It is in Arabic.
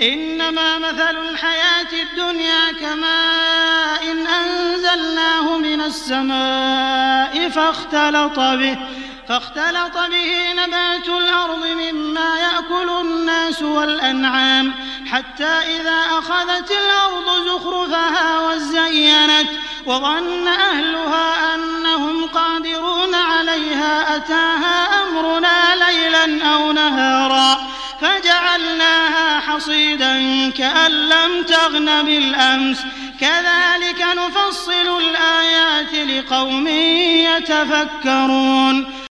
إنما مثل الحياة الدنيا كماء إن أنزلناه من السماء فاختلط به نبات الأرض مما يأكل الناس والأنعام حتى إذا أخذت الأرض زخرفها وزينت وظن أهلها أنهم قادرون عليها أتاها أمرنا ليلا أو نهارا فجعلناها حصيدا كأن لم تغن بالأمس كذلك نفصل الآيات لقوم يتفكرون